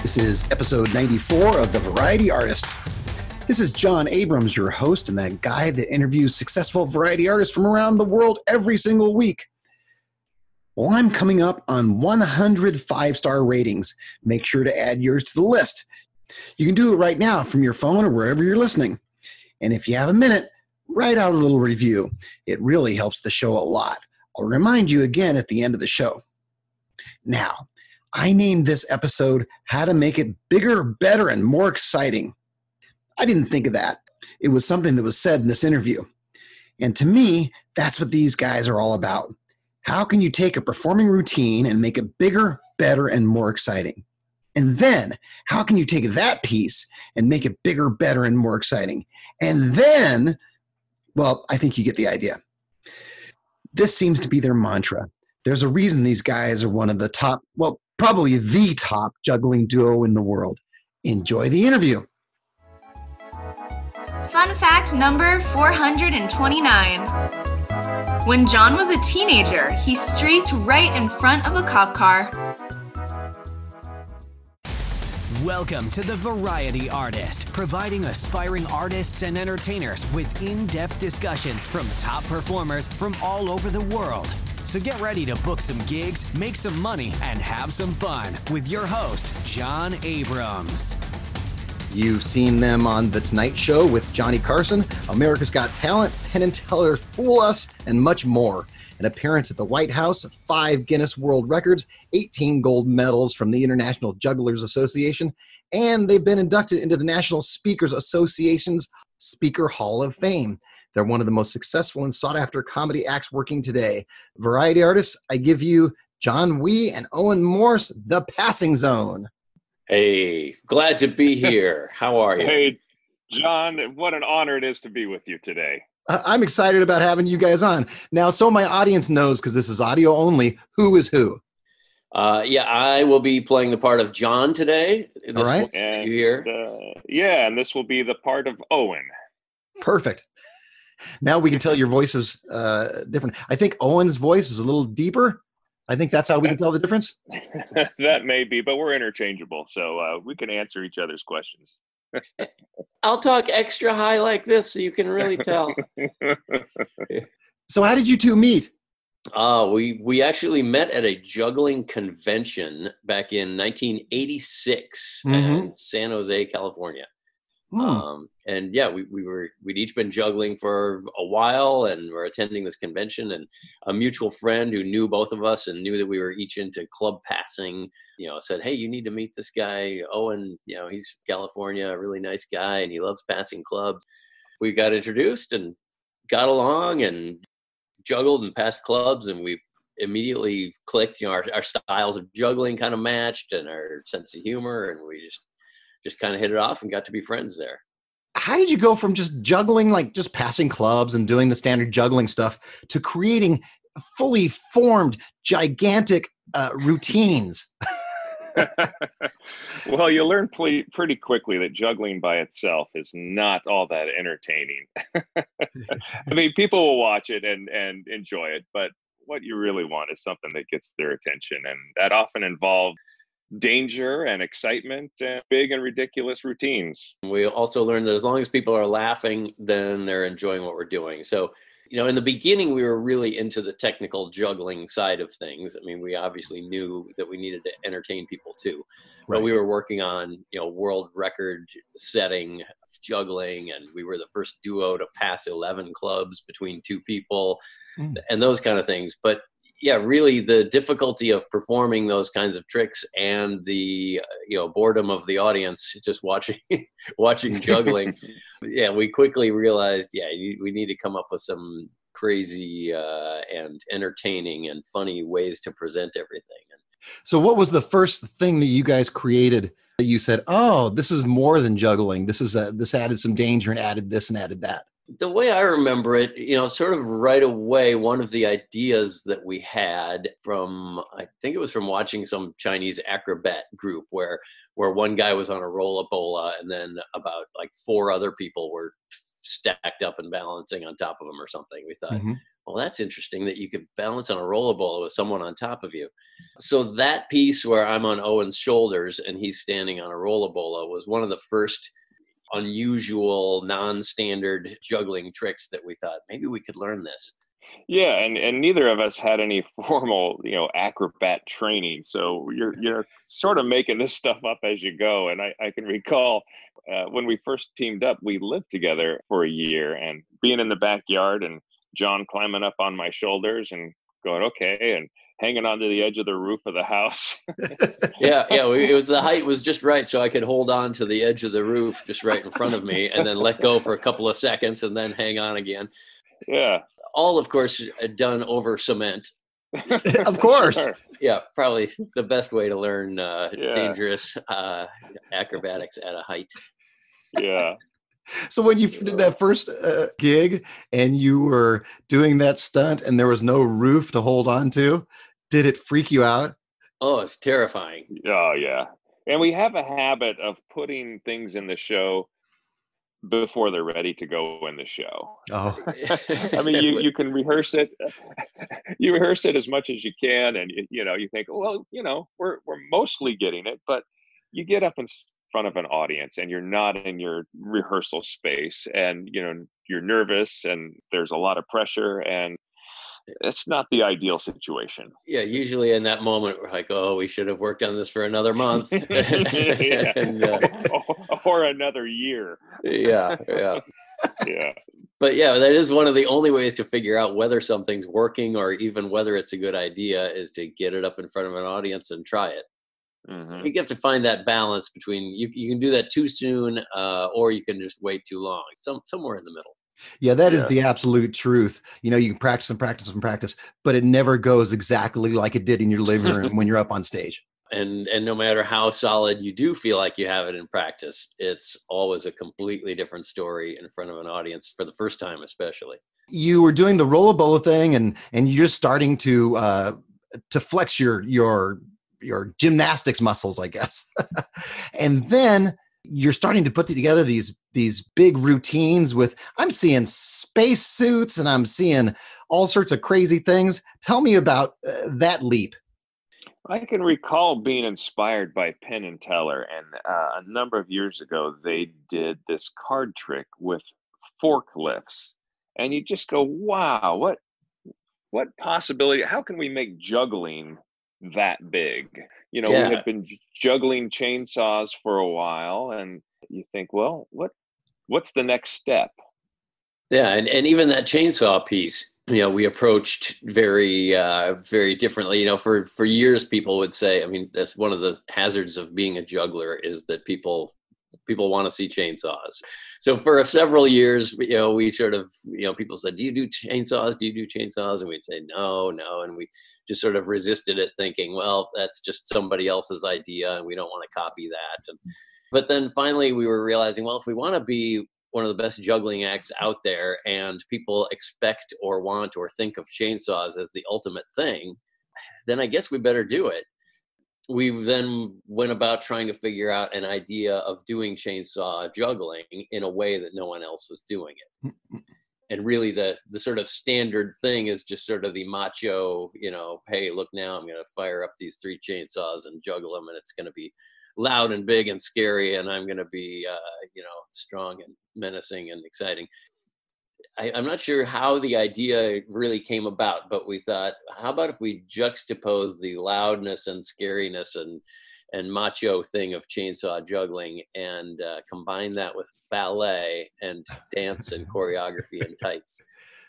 This is episode 94 of The Variety Artist. This is John Abrams, your host, and that guy that interviews successful variety artists from around the world every single week. Well, I'm coming up on 100 five-star ratings. Make sure to add yours to the list. You can do it right now from your phone or wherever you're listening. And if you have a minute, write out a little review. It really helps the show a lot. I'll remind you again at the end of the show. Now, I named this episode How to Make It Bigger, Better, and More Exciting. I didn't think of that. It was something that was said in this interview. And to me, that's what these guys are all about. How can you take a performing routine and make it bigger, better, and more exciting? And then, how can you take that piece and make it bigger, better, and more exciting? And then, well, I think you get the idea. This seems to be their mantra. There's a reason these guys are one of the top, well, probably the top juggling duo in the world. Enjoy the interview. Fun fact number 429. When John was a teenager, he streaked right in front of a cop car. Welcome to The Variety Artist, providing aspiring artists and entertainers with in-depth discussions from top performers from all over the world. So get ready to book some gigs, make some money, and have some fun with your host, John Abrams. You've seen them on The Tonight Show with Johnny Carson, America's Got Talent, Penn and Teller, Fool Us, and much more. An appearance at the White House, 5 Guinness World Records, 18 gold medals from the International Jugglers Association, and they've been inducted into the National Speakers Association's Speaker Hall of Fame. They're one of the most successful and sought-after comedy acts working today. Variety artists, I give you John Wee and Owen Morse, The Passing Zone. Hey, glad to be here. How are you? Hey, John, what an honor it is to be with you today. I'm excited about having you guys on. Now, so my audience knows, because this is audio only, who is who? I will be playing the part of John today. All right. And, you hear? and this will be the part of Owen. Perfect. Now we can tell your voice is different. I think Owen's voice is a little deeper. I think that's how we can tell the difference. That may be, but we're interchangeable, so we can answer each other's questions. I'll talk extra high like this so you can really tell. So how did you two meet? We actually met at a juggling convention back in 1986 in San Jose, California. We'd each been juggling for a while, and we're attending this convention, and a mutual friend who knew both of us and knew that we were each into club passing, said, "Hey, you need to meet this guy, Owen, he's from California, a really nice guy, and he loves passing clubs." We got introduced and got along and juggled and passed clubs, and we immediately clicked. Our styles of juggling kind of matched, and our sense of humor, and we just kind of hit it off and got to be friends there. How did you go from just juggling, like just passing clubs and doing the standard juggling stuff, to creating fully formed, gigantic routines? Well, you learn pretty quickly that juggling by itself is not all that entertaining. I mean, people will watch it and enjoy it, but what you really want is something that gets their attention, and that often involves danger and excitement and big and ridiculous routines. We also learned that as long as people are laughing, then they're enjoying what we're doing. So, in the beginning, we were really into the technical juggling side of things. I mean, we obviously knew that we needed to entertain people too, but we were working on, world record setting juggling, and we were the first duo to pass 11 clubs between 2 people and those kind of things. But yeah, really the difficulty of performing those kinds of tricks and the boredom of the audience just watching juggling. Yeah, we quickly realized, we need to come up with some crazy and entertaining and funny ways to present everything. So what was the first thing that you guys created that you said, "Oh, this is more than juggling. This added some danger and added this and added that"? The way I remember it, sort of right away, one of the ideas that we had I think it was from watching some Chinese acrobat group where one guy was on a rolla bola, and then about like 4 other people were stacked up and balancing on top of him or something. We thought, well, that's interesting that you could balance on a rollerbola with someone on top of you. So that piece where I'm on Owen's shoulders and he's standing on a rollerbola was one of the first unusual, non-standard juggling tricks that we thought maybe we could learn this. Yeah, and neither of us had any formal, acrobat training. So you're sort of making this stuff up as you go. And I can recall when we first teamed up, we lived together for a year, and being in the backyard and John climbing up on my shoulders and going, okay, and hanging onto the edge of the roof of the house. The height was just right, so I could hold on to the edge of the roof just right in front of me, and then let go for a couple of seconds, and then hang on again. Yeah. All, of course, done over cement. Of course. Sure. Yeah, probably the best way to learn dangerous acrobatics at a height. Yeah. So when you did that first gig and you were doing that stunt and there was no roof to hold on to, did it freak you out? Oh, it's terrifying. Oh, yeah. And we have a habit of putting things in the show before they're ready to go in the show. Oh, I mean, you can rehearse it. You rehearse it as much as you can, and you think, well, we're mostly getting it, but you get up in front of an audience and you're not in your rehearsal space, and you're nervous and there's a lot of pressure, and it's not the ideal situation. Yeah, usually in that moment we're like, oh, we should have worked on this for another month. Or another year. Yeah. But yeah, that is one of the only ways to figure out whether something's working or even whether it's a good idea, is to get it up in front of an audience and try it. Mm-hmm. You have to find that balance between you can do that too soon, or you can just wait too long. Somewhere in the middle. yeah, that is the absolute truth. You can practice and practice and practice, but it never goes exactly like it did in your living room when you're up on stage. And no matter how solid you do feel like you have it in practice, it's always a completely different story in front of an audience, for the first time especially. You were doing the rollerbola thing, and you're just starting to flex your gymnastics muscles, I guess. And then you're starting to put together these big routines with, I'm seeing space suits and I'm seeing all sorts of crazy things. Tell me about that leap. I can recall being inspired by Penn and Teller, and a number of years ago, they did this card trick with forklifts, and you just go, wow, what possibility, how can we make juggling that big? We had been juggling chainsaws for a while, and you think, well, what's the next step? Yeah, and even that chainsaw piece, we approached very, very differently. For years, people would say, I mean, that's one of the hazards of being a juggler, is that people want to see chainsaws. So for several years, we sort of, people said, do you do chainsaws? Do you do chainsaws? And we'd say, no. And we just sort of resisted it, thinking, well, that's just somebody else's idea and we don't want to copy that. But then finally we were realizing, well, if we want to be one of the best juggling acts out there, and people expect or want or think of chainsaws as the ultimate thing, then I guess we better do it. We then went about trying to figure out an idea of doing chainsaw juggling in a way that no one else was doing it. And really the sort of standard thing is just sort of the macho, hey, look, now I'm going to fire up these 3 chainsaws and juggle them, and it's going to be loud and big and scary, and I'm going to be, strong and menacing and exciting. I'm not sure how the idea really came about, but we thought, how about if we juxtapose the loudness and scariness and macho thing of chainsaw juggling and combine that with ballet and dance and choreography and tights.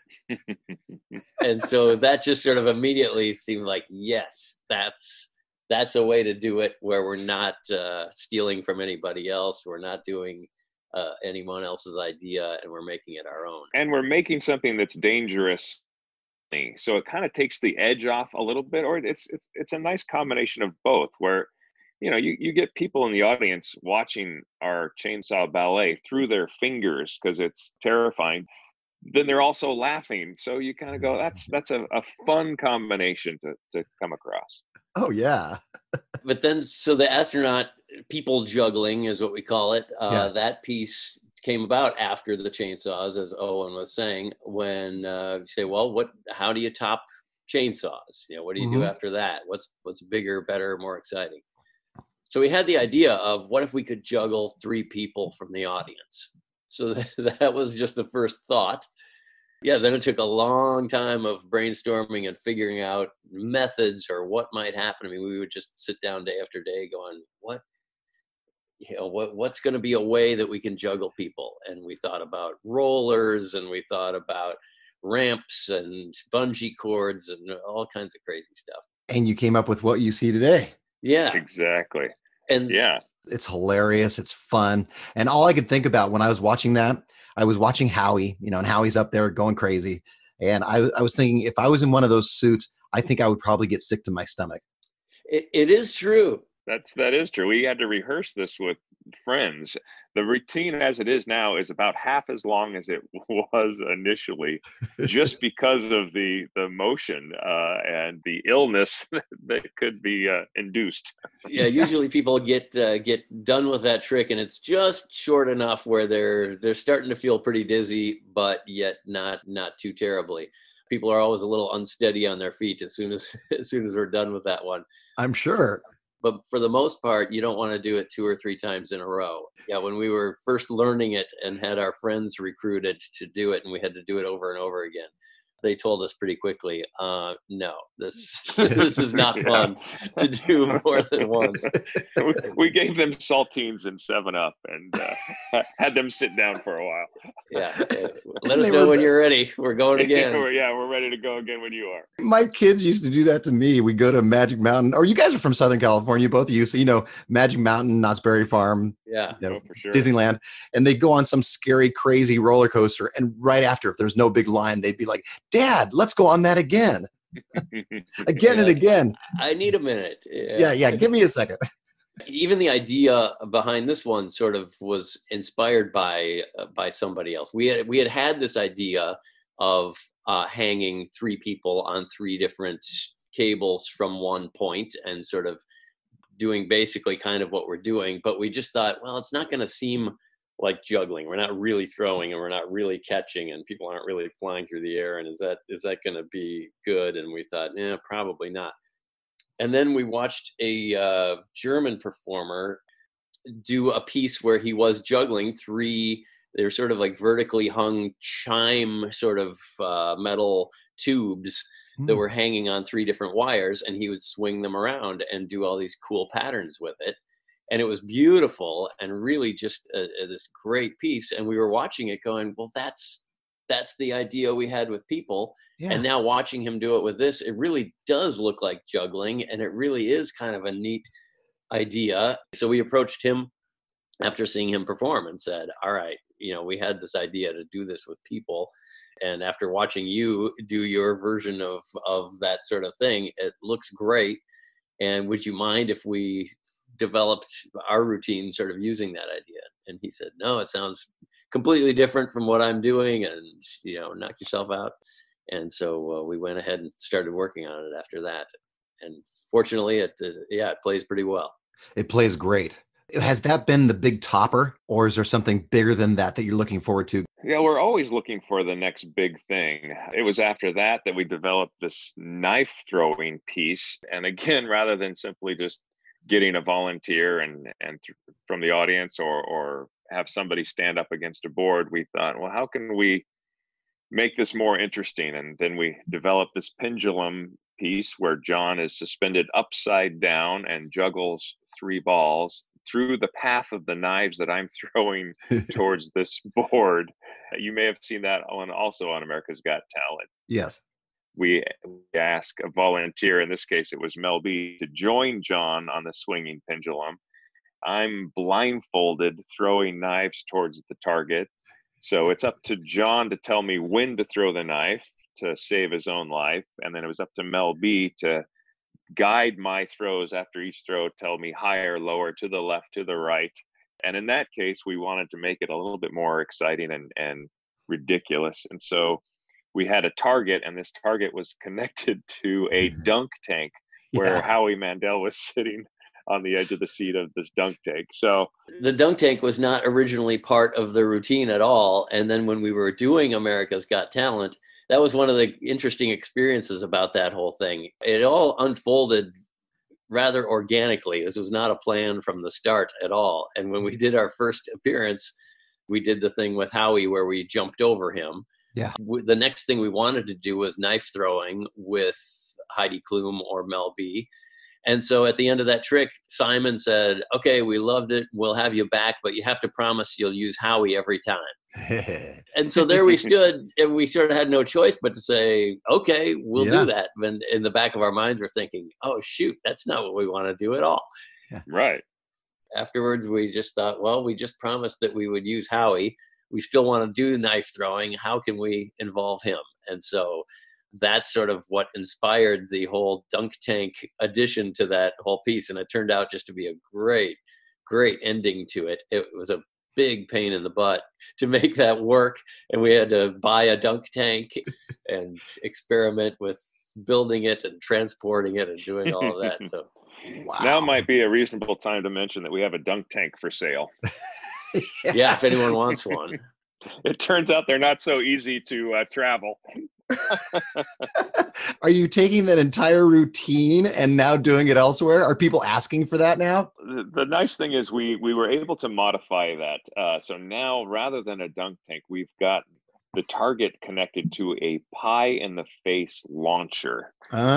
And so that just sort of immediately seemed like, yes, that's a way to do it, where we're not stealing from anybody else. We're not doing anyone else's idea, and we're making it our own. And we're making something that's dangerous. So it kind of takes the edge off a little bit, or it's a nice combination of both, where, you get people in the audience watching our chainsaw ballet through their fingers because it's terrifying. Then they're also laughing. So you kind of go, that's a fun combination to come across. Oh, yeah. But then, so the astronaut people juggling is what we call it. That piece came about after the chainsaws, as Owen was saying, when you say, well, how do you top chainsaws? What do you do after that? What's bigger, better, more exciting? So we had the idea of, what if we could juggle 3 people from the audience? So that was just the first thought. Yeah, then it took a long time of brainstorming and figuring out methods or what might happen. I mean, we would just sit down day after day going, what's going to be a way that we can juggle people? And we thought about rollers, and we thought about ramps and bungee cords and all kinds of crazy stuff. And you came up with what you see today. Yeah, exactly. And yeah, it's hilarious. It's fun. And all I could think about when I was watching that, I was watching Howie, and Howie's up there going crazy. And I was thinking, if I was in one of those suits, I think I would probably get sick to my stomach. It is true. That is true. We had to rehearse this with friends. The routine as it is now is about half as long as it was initially, just because of the motion and the illness that could be induced. Yeah, usually people get done with that trick, and it's just short enough where they're starting to feel pretty dizzy, but yet not too terribly. People are always a little unsteady on their feet as soon as we're done with that one. I'm sure. But for the most part, you don't want to do it 2 or 3 times in a row. Yeah, when we were first learning it and had our friends recruited to do it, and we had to do it over and over again, they told us pretty quickly, no, this is not fun to do more than once. We gave them saltines and 7-Up and had them sit down for a while. Yeah, let us know when you're ready. We're going again. We're ready to go again when you are. My kids used to do that to me. We go to Magic Mountain, or you guys are from Southern California, both of you, so Magic Mountain, Knott's Berry Farm, for sure. Disneyland, and they go on some scary, crazy roller coaster, and right after, if there's no big line, they'd be like, Dad, let's go on that again. Again and again. I need a minute. Yeah. Give me a second. Even the idea behind this one sort of was inspired by somebody else. We had this idea of hanging 3 people on 3 different cables from one point and sort of doing basically kind of what we're doing. But we just thought, well, it's not going to seem like juggling. We're not really throwing, and we're not really catching, and people aren't really flying through the air. And is that going to be good? And we thought, probably not. And then we watched a German performer do a piece where he was juggling 3. They're sort of like vertically hung chime sort of metal tubes that were hanging on 3 different wires, and he would swing them around and do all these cool patterns with it. And it was beautiful and really just this great piece. And we were watching it going, well, that's the idea we had with people. Yeah. And now watching him do it with this, it really does look like juggling. And it really is kind of a neat idea. So we approached him after seeing him perform and said, all right, we had this idea to do this with people. And after watching you do your version of that sort of thing, it looks great. And would you mind if we developed our routine sort of using that idea? And he said, no, it sounds completely different from what I'm doing, and knock yourself out. And so we went ahead and started working on it after that. And fortunately it plays pretty well. It plays great. Has that been the big topper, or is there something bigger than that you're looking forward to? Yeah, we're always looking for the next big thing. It was after that we developed this knife throwing piece. And again, rather than simply just getting a volunteer and from the audience or have somebody stand up against a board, we thought, well, how can we make this more interesting? And then we developed this pendulum piece where John is suspended upside down and juggles 3 balls through the path of the knives that I'm throwing towards this board. You may have seen that also on America's Got Talent. Yes. We asked a volunteer, in this case it was Mel B, to join John on the swinging pendulum. I'm blindfolded throwing knives towards the target. So it's up to John to tell me when to throw the knife to save his own life. And then it was up to Mel B to guide my throws after each throw, tell me higher, lower, to the left, to the right. And in that case, we wanted to make it a little bit more exciting and ridiculous. And so we had a target, and this target was connected to a dunk tank where Howie Mandel was sitting on the edge of the seat of this dunk tank. So the dunk tank was not originally part of the routine at all. And then when we were doing America's Got Talent, that was one of the interesting experiences about that whole thing. It all unfolded rather organically. This was not a plan from the start at all. And when we did our first appearance, we did the thing with Howie where we jumped over him. Yeah. The next thing we wanted to do was knife throwing with Heidi Klum or Mel B. And so at the end of that trick, Simon said, okay, we loved it. We'll have you back, but you have to promise you'll use Howie every time. And so there we stood, and we sort of had no choice but to say, okay, we'll do that. And in the back of our minds, we're thinking, oh, shoot, that's not what we want to do at all. Yeah. Right. Afterwards, we just thought, well, we just promised that we would use Howie. We still want to do knife throwing. How can we involve him? And so that's sort of what inspired the whole dunk tank addition to that whole piece. And it turned out just to be a great, great ending to it. It was a big pain in the butt to make that work. And we had to buy a dunk tank and experiment with building it and transporting it and doing all of that. So Wow. Now might be a reasonable time to mention that we have a dunk tank for sale. yeah, if anyone wants one. It turns out they're not so easy to travel. Are you taking that entire routine and now doing it elsewhere? Are people asking for that now? The nice thing is we were able to modify that. So now rather than a dunk tank, we've got the target connected to a pie in the face launcher.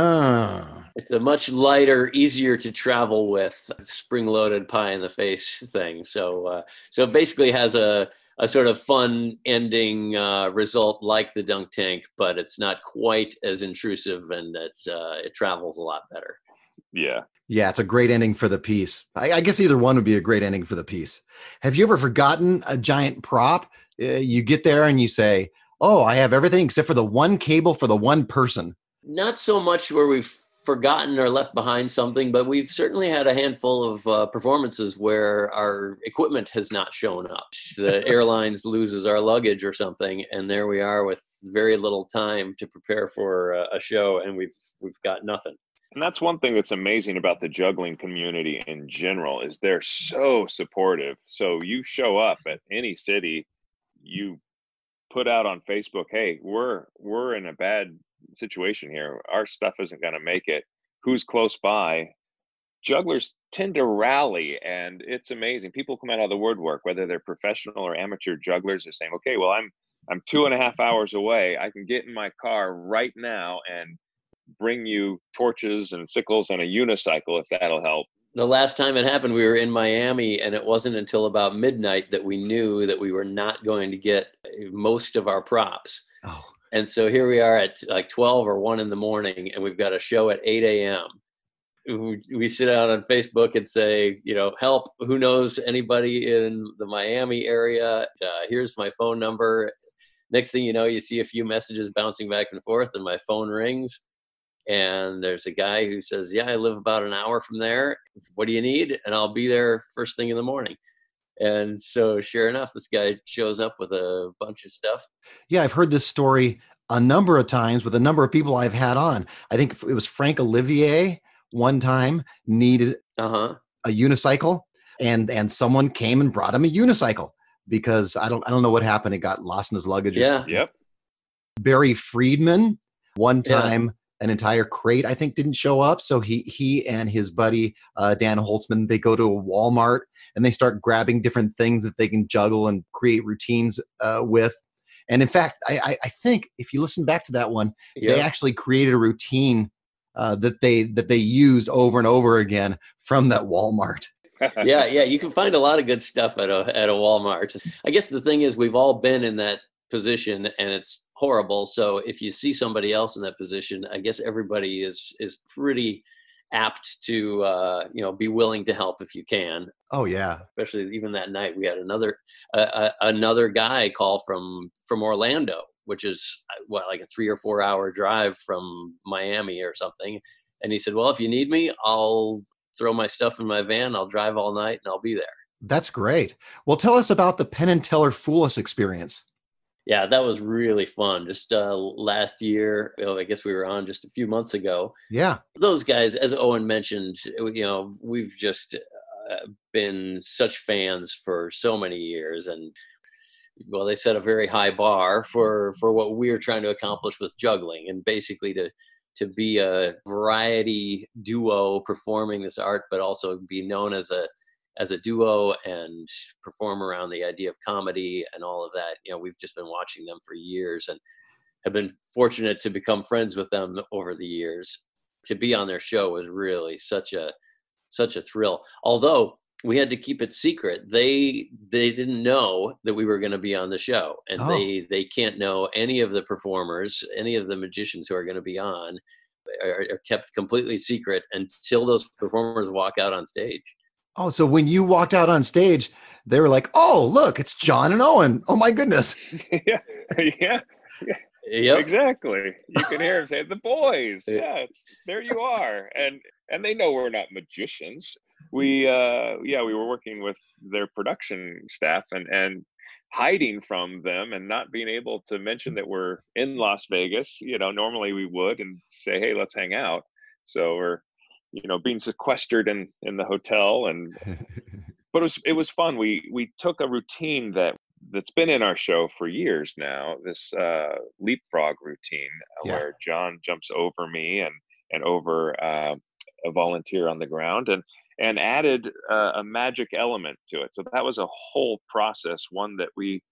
Ah. It's a much lighter, easier to travel with spring-loaded pie in the face thing. So it basically has a sort of fun ending result like the dunk tank, but it's not quite as intrusive, and it travels a lot better. Yeah. Yeah, it's a great ending for the piece. I guess either one would be a great ending for the piece. Have you ever forgotten a giant prop? You get there and you say, oh, I have everything except for the one cable for the one person. Not so much where we've forgotten or left behind something, but we've certainly had a handful of performances where our equipment has not shown up. The airlines loses our luggage or something, and there we are with very little time to prepare for a show, and we've got nothing. And that's one thing that's amazing about the juggling community in general is they're so supportive. So you show up at any city, you put out on Facebook, hey, we're in a bad situation here. Our stuff isn't going to make it. Who's close by? Jugglers tend to rally, and it's amazing. People come out of the woodwork, whether they're professional or amateur jugglers, are saying, okay, well, I'm 2.5 hours away. I can get in my car right now and bring you torches and sickles and a unicycle if that'll help. The last time it happened, we were in Miami, and it wasn't until about midnight that we knew that we were not going to get most of our props. Oh. And so here we are at like 12 or 1 in the morning, and we've got a show at 8 a.m. We sit out on Facebook and say, help, who knows anybody in the Miami area? Here's my phone number. Next thing you know, you see a few messages bouncing back and forth, and my phone rings. And there's a guy who says, yeah, I live about an hour from there. What do you need? And I'll be there first thing in the morning. And so sure enough, this guy shows up with a bunch of stuff. Yeah, I've heard this story a number of times with a number of people I've had on. I think it was Frank Olivier one time needed a unicycle, and someone came and brought him a unicycle because I don't know what happened. It got lost in his luggage. Yeah. Yep. Barry Friedman one time. Yeah. An entire crate, I think, didn't show up. So he and his buddy, Dan Holtzman, they go to a Walmart and they start grabbing different things that they can juggle and create routines with. And in fact, I think if you listen back to that one, they actually created a routine that they used over and over again from that Walmart. Yeah. You can find a lot of good stuff at a Walmart. I guess the thing is, we've all been in that position, and it's horrible. So if you see somebody else in that position, I guess everybody is pretty apt to be willing to help if you can. Oh yeah. Especially even that night, we had another guy call from Orlando, which is like a 3 or 4 hour drive from Miami or something. And he said, well, if you need me, I'll throw my stuff in my van. I'll drive all night and I'll be there. That's great. Well, tell us about the Penn and Teller Fool Us experience. Yeah, that was really fun. Just last year, I guess we were on just a few months ago. Yeah. Those guys, as Owen mentioned, we've just been such fans for so many years, and well, they set a very high bar for what we're trying to accomplish with juggling, and basically to be a variety duo performing this art, but also be known as a duo and perform around the idea of comedy and all of that. We've just been watching them for years and have been fortunate to become friends with them over the years. To be on their show was really such a thrill. Although we had to keep it secret. They didn't know that we were going to be on the show, and they can't know any of the performers, any of the magicians who are going to be on are kept completely secret until those performers walk out on stage. Oh, so when you walked out on stage, they were like, "Oh, look, it's John and Owen. Oh my goodness." Yeah. Yep. Exactly. You can hear them say, "The boys." Yeah, there you are. And they know we're not magicians. We were working with their production staff and hiding from them and not being able to mention that we're in Las Vegas. Normally we would and say, "Hey, let's hang out." So we're being sequestered in the hotel, but it was fun. We took a routine that's been in our show for years now, this leapfrog routine, where John jumps over me and over a volunteer on the ground and added a magic element to it. So that was a whole process, one that we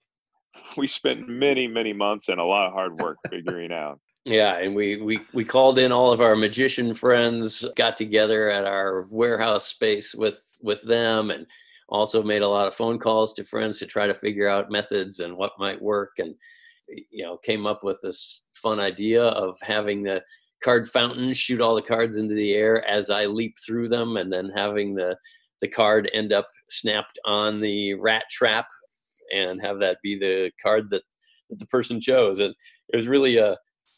spent many, many months and a lot of hard work figuring out. Yeah, and we called in all of our magician friends, got together at our warehouse space with them, and also made a lot of phone calls to friends to try to figure out methods and what might work, and came up with this fun idea of having the card fountain shoot all the cards into the air as I leap through them, and then having the card end up snapped on the rat trap and have that be the card that the person chose. And it was really a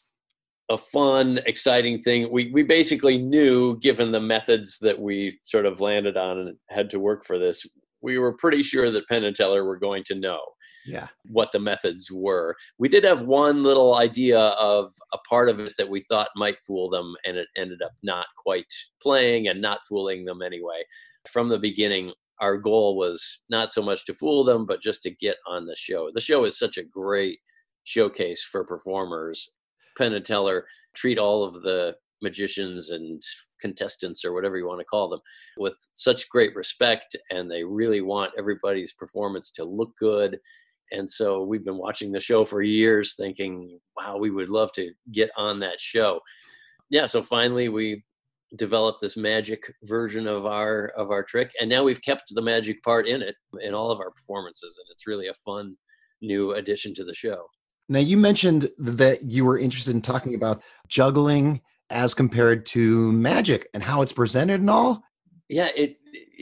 fun, exciting thing. We basically knew, given the methods that we sort of landed on and had to work for this, we were pretty sure that Penn and Teller were going to know what the methods were. We did have one little idea of a part of it that we thought might fool them, and it ended up not quite playing and not fooling them anyway. From the beginning, our goal was not so much to fool them, but just to get on the show. The show is such a great showcase for performers. Penn and Teller treat all of the magicians and contestants, or whatever you want to call them, with such great respect, and they really want everybody's performance to look good. And so we've been watching the show for years thinking, wow, we would love to get on that show. Yeah, so finally we developed this magic version of our trick, and now we've kept the magic part in it in all of our performances, and it's really a fun new addition to the show. Now, you mentioned that you were interested in talking about juggling as compared to magic and how it's presented and all. Yeah, it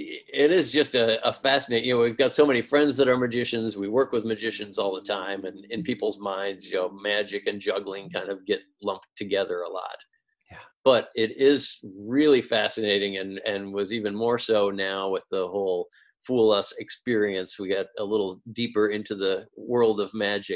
is just a fascinating, we've got so many friends that are magicians. We work with magicians all the time, and in people's minds, magic and juggling kind of get lumped together a lot. Yeah. But it is really fascinating, and was even more so now with the whole Fool Us experience. We got a little deeper into the world of magic.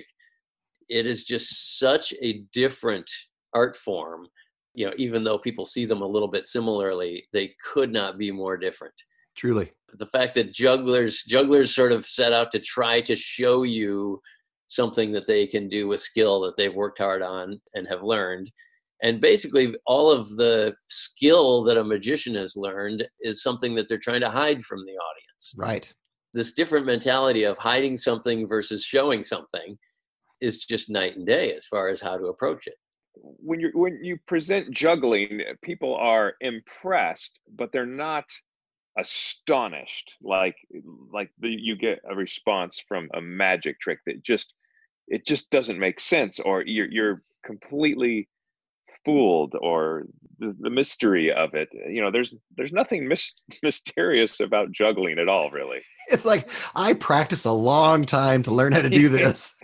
It is just such a different art form. Even though people see them a little bit similarly, they could not be more different. Truly. The fact that jugglers sort of set out to try to show you something that they can do with skill that they've worked hard on and have learned. And basically all of the skill that a magician has learned is something that they're trying to hide from the audience. Right. This different mentality of hiding something versus showing something is just night and day as far as how to approach it. When you present juggling, people are impressed, but they're not astonished. You get a response from a magic trick that it just doesn't make sense, or you're completely fooled, or the mystery of it. There's nothing mysterious about juggling at all, really. It's like, I practiced a long time to learn how to do this.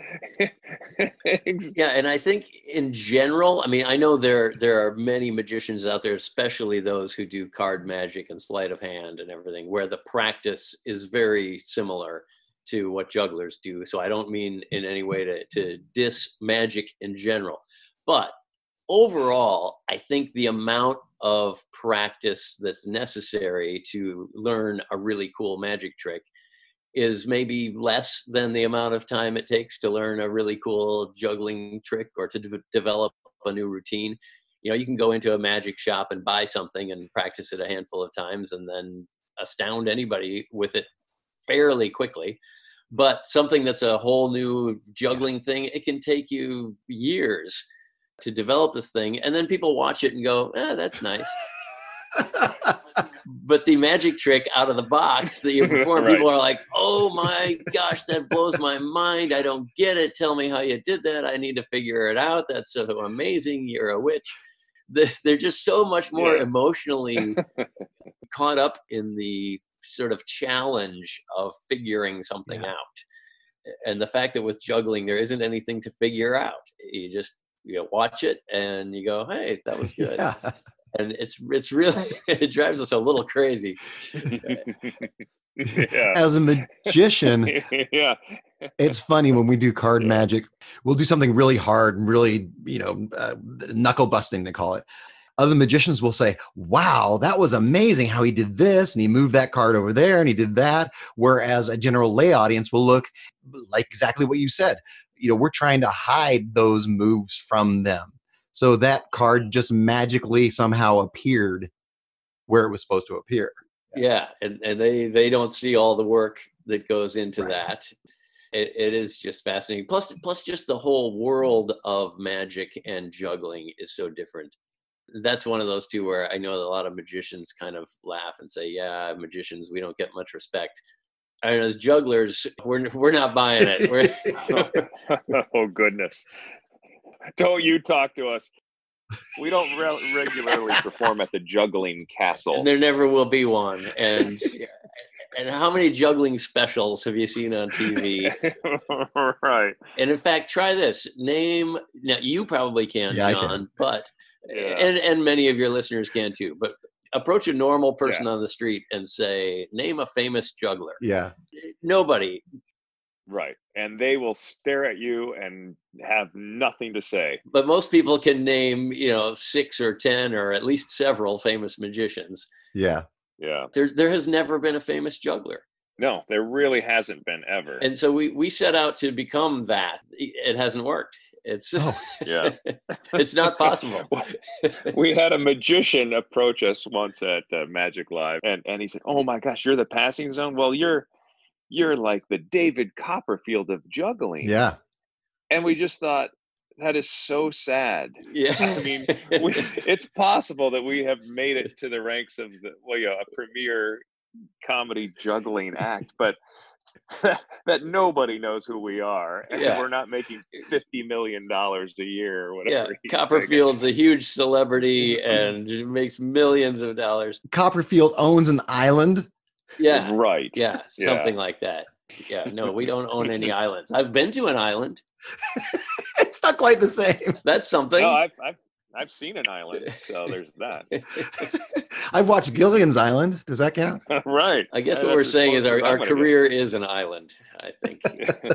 Yeah, and I think in general, I know there are many magicians out there, especially those who do card magic and sleight of hand and everything, where the practice is very similar. to what jugglers do. So I don't mean in any way to diss magic in general. But overall, I think the amount of practice that's necessary to learn a really cool magic trick is maybe less than the amount of time it takes to learn a really cool juggling trick or to develop a new routine. You can go into a magic shop and buy something and practice it a handful of times and then astound anybody with it fairly quickly. But something that's a whole new juggling thing, it can take you years to develop this thing. And then people watch it and go, that's nice. But the magic trick out of the box that you perform, Right. people are like, oh my gosh, that blows my mind. I don't get it. Tell me how you did that. I need to figure it out. That's so amazing. You're a witch. They're just so much more emotionally caught up in the sort of challenge of figuring something out. And the fact that with juggling, there isn't anything to figure out. You just watch it and you go, hey, that was good. Yeah. And it's really, it drives us a little crazy. Yeah. As a magician, Yeah. it's funny when we do card magic, we'll do something really hard and really, knuckle busting, they call it. Other magicians will say, wow, that was amazing how he did this and he moved that card over there and he did that. Whereas a general lay audience will look like exactly what you said. We're trying to hide those moves from them. So that card just magically somehow appeared where it was supposed to appear. Yeah, and they don't see all the work that goes into that. It is just fascinating. Plus just the whole world of magic and juggling is so different. That's one of those two where I know that a lot of magicians kind of laugh and say, yeah, magicians, we don't get much respect. I mean, as jugglers, we're not buying it. Oh, goodness. Don't you talk to us. We don't regularly perform at the Juggling Castle. And there never will be one. And how many juggling specials have you seen on TV? Right. And in fact, try this. Now you probably can, Yeah, John, I can. but Yeah. and many of your listeners can too. But approach a normal person on the street and say, name a famous juggler. Yeah. Nobody. Right. And they will stare at you and have nothing to say. But most people can name, 6 or 10 or at least several famous magicians. Yeah. Yeah. There has never been a famous juggler. No, there really hasn't been ever. And so we set out to become that. It hasn't worked. It's Yeah. it's not possible. We had a magician approach us once at Magic Live, and he said, "Oh my gosh, you're the passing zone. Well, you're like the David Copperfield of juggling." Yeah. And we just thought, that is so sad. Yeah. I mean, it's possible that we have made it to the ranks of a premier comedy juggling act, but that nobody knows who we are, and we're not making $50 million a year or whatever. Yeah, Copperfield's a huge celebrity and makes millions of dollars. Copperfield owns an island. Yeah, Right. Yeah, something like that. Yeah, no, we don't own any islands. I've been to an island. It's not quite the same. That's something. No, I've seen an island, so there's that. I've watched Gilligan's Island. Does that count? Right. I guess Yeah, what we're that's as saying is close as our I'm gonna career is an island, I think.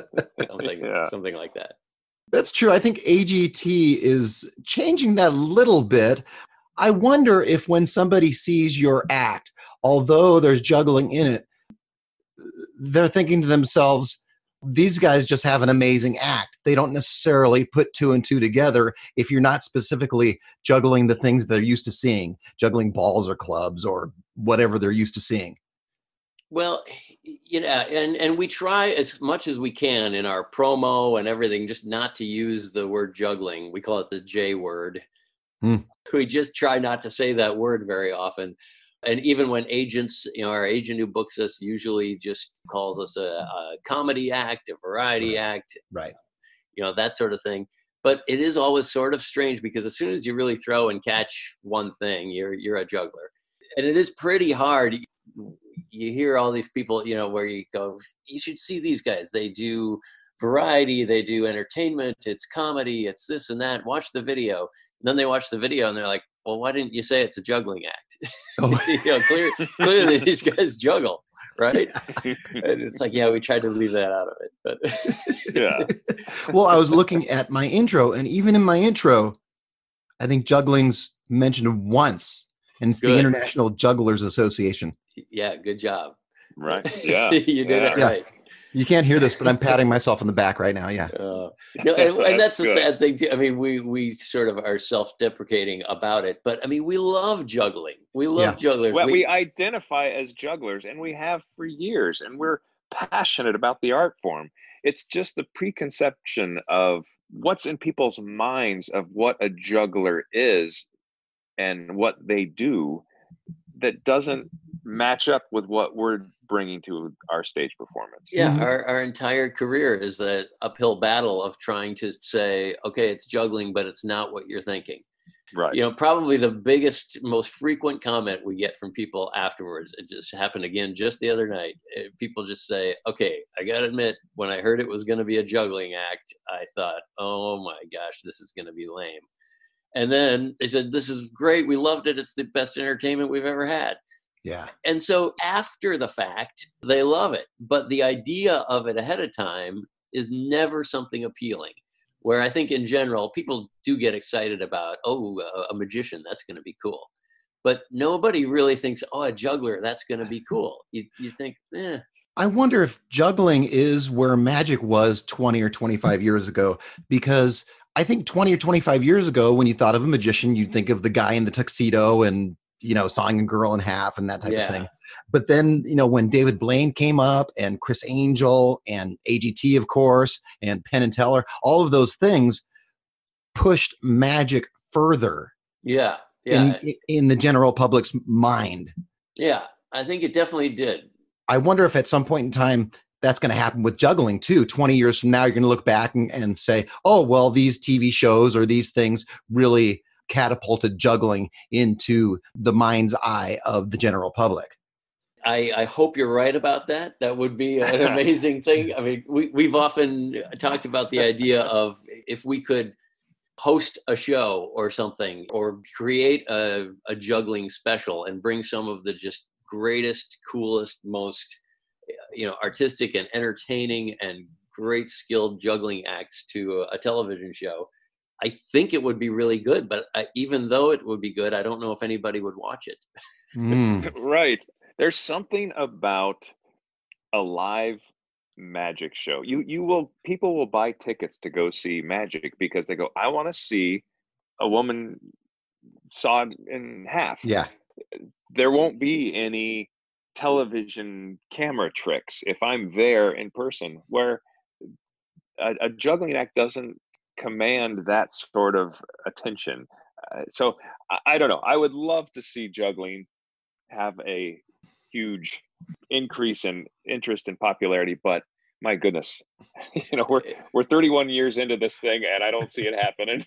Yeah. Something like that. That's true. I think AGT is changing that a little bit. I wonder if when somebody sees your act, although there's juggling in it, they're thinking to themselves, these guys just have an amazing act. They don't necessarily put 2 and 2 together if you're not specifically juggling the things they're used to seeing, juggling balls or clubs or whatever they're used to seeing. Well, and we try as much as we can in our promo and everything just not to use the word juggling. We call it the J word. We just try not to say that word very often. And even when agents, our agent who books us usually just calls us a comedy act, a variety act, Right. That sort of thing. But it is always sort of strange because as soon as you really throw and catch one thing, you're a juggler. And it is pretty hard. You hear all these people, where you go, you should see these guys. They do variety, they do entertainment, it's comedy, it's this and that. Watch the video. And then they watch the video and they're like, well, why didn't you say it's a juggling act? Oh. Clearly these guys juggle. right? And it's like, yeah, we tried to leave that out of it, but Yeah. Well, I was looking at my intro, and even in my intro, I think juggling's mentioned once, and it's the Good. International Jugglers Association. yeah, good job. Right. Yeah. You did it Yeah. right. You can't hear this, but I'm patting myself on the back right now. Yeah. No, and that's the good. sad thing too. I mean, we sort of are self-deprecating about it, but I mean, we love juggling. We love Yeah. jugglers. Well, we identify as jugglers, and we have for years, and we're passionate about the art form. It's just the preconception of what's in people's minds of what a juggler is and what they do that doesn't match up with what we're bringing to our stage performance. Yeah, Mhm. our entire career is that uphill battle of trying to say, okay, it's juggling, but it's not what you're thinking. Right. You know, probably the biggest, most frequent comment we get from people afterwards, it just happened again just the other night. People just say, okay, I got to admit, when I heard it was going to be a juggling act, I thought, oh my gosh, this is going to be lame. And then they said, this is great. We loved it. It's the best entertainment we've ever had. Yeah. And so after the fact, they love it. But the idea of it ahead of time is never something appealing. Where I think in general, people do get excited about, oh, a magician, that's going to be cool. But nobody really thinks, oh, a juggler, that's going to be cool. You think, eh. I wonder if juggling is where magic was 20 or 25 years ago, because I think 20 or 25 years ago, when you thought of a magician, you'd think of the guy in the tuxedo and, you know, sawing a girl in half and that type of thing. But then, you know, when David Blaine came up and Chris Angel and AGT, of course, and Penn and Teller, all of those things pushed magic further Yeah. in the general public's mind. Yeah, I think it definitely did. I wonder if at some point in time that's going to happen with juggling too. 20 years from now, you're going to look back and say, oh, well, these TV shows or these things really catapulted juggling into the mind's eye of the general public. I hope you're right about that. That would be an amazing thing. I mean, we've often talked about the idea of if we could host a show or something, or create a juggling special and bring some of the just greatest, coolest, most, you know, artistic and entertaining and great skilled juggling acts to a television show, I think it would be really good. But even though it would be good, I don't know if anybody would watch it. Right. There's something about a live magic show. People will buy tickets to go see magic because they go, I want to see a woman sawed in half. Yeah. There won't be any television camera tricks if I'm there in person, where a juggling act doesn't command that sort of attention. So I don't know. I would love to see juggling have a huge increase in interest and popularity, but my goodness, you know, we're 31 years into this thing and I don't see it happening.